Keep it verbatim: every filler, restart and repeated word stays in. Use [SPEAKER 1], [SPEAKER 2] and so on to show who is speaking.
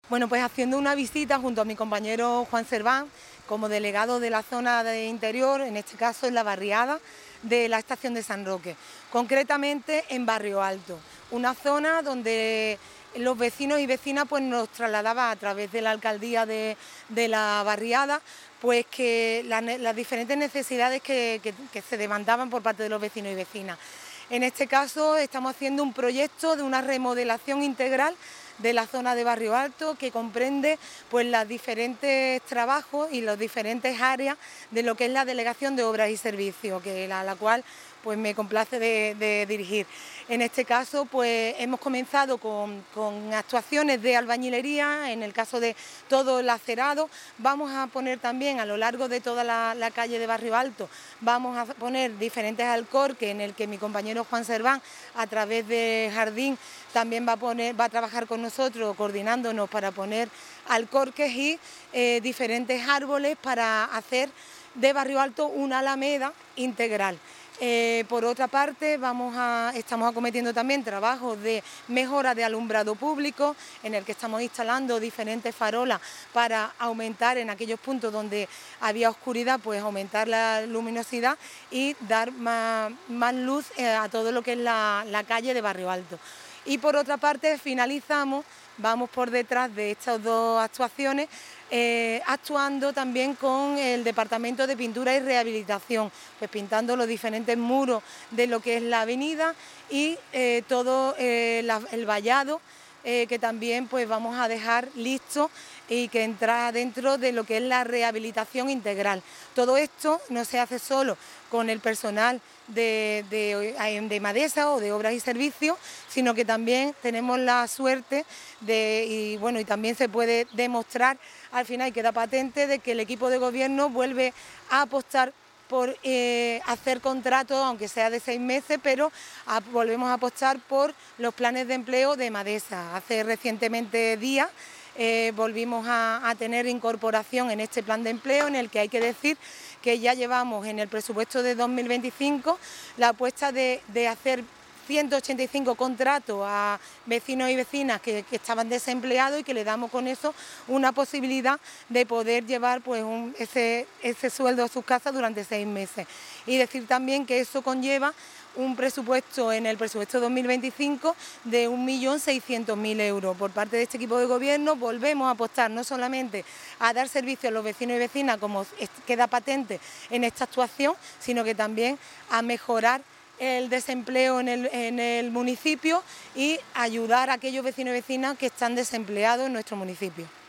[SPEAKER 1] Bueno, pues haciendo una visita junto a mi compañero Juan Serván, como delegado de la zona de interior, en este caso en la barriada de la estación de San Roque, concretamente en Barrio Alto, una zona donde los vecinos y vecinas pues nos trasladaban a través de la alcaldía de, de la barriada, pues que la, las diferentes necesidades que, que, que se demandaban por parte de los vecinos y vecinas. En este caso estamos haciendo un proyecto de una remodelación integral de la zona de Barrio Alto, que comprende pues los diferentes trabajos y las diferentes áreas de lo que es la Delegación de Obras y Servicios, que la, la cual pues me complace de, de dirigir. En este caso pues hemos comenzado con, con actuaciones de albañilería, en el caso de todo el acerado. Vamos a poner también a lo largo de toda la, la calle de Barrio Alto, vamos a poner diferentes alcorques en el que mi compañero Juan Serván, a través de Jardín, también va a, poner, va a trabajar con nosotros, coordinándonos para poner alcorques y eh, diferentes árboles para hacer de Barrio Alto una alameda integral. Eh, por otra parte, vamos a, estamos acometiendo también trabajos de mejora de alumbrado público, en el que estamos instalando diferentes farolas para aumentar en aquellos puntos donde había oscuridad, pues aumentar la luminosidad y dar más, más luz eh, a todo lo que es la, la calle de Barrio Alto. Y por otra parte finalizamos, vamos por detrás de estas dos actuaciones, eh, actuando también con el Departamento de Pintura y Rehabilitación, pues pintando los diferentes muros de lo que es la avenida y eh, todo eh, la, el vallado, eh, que también pues vamos a dejar listo y que entra dentro de lo que es la rehabilitación integral. Todo esto no se hace solo con el personal de, de, de Madesa o de Obras y Servicios, sino que también tenemos la suerte de, y bueno, y también se puede demostrar al final, y queda patente, de que el equipo de gobierno vuelve a apostar por eh, hacer contratos, aunque sea de seis meses, pero a, volvemos a apostar por los planes de empleo de Madesa. Hace recientemente días eh, volvimos a, a tener incorporación en este plan de empleo, en el que hay que decir que ya llevamos en el presupuesto de dos mil veinticinco la apuesta de, de hacer ciento ochenta y cinco contratos a vecinos y vecinas que, que estaban desempleados y que le damos con eso una posibilidad de poder llevar pues un, ese, ese sueldo a sus casas durante seis meses. Y decir también que eso conlleva un presupuesto en el presupuesto dos mil veinticinco de un millón seiscientos mil euros. Por parte de este equipo de gobierno volvemos a apostar no solamente a dar servicio a los vecinos y vecinas, como queda patente en esta actuación, sino que también a mejorar el desempleo en el, en el municipio y ayudar a aquellos vecinos y vecinas que están desempleados en nuestro municipio.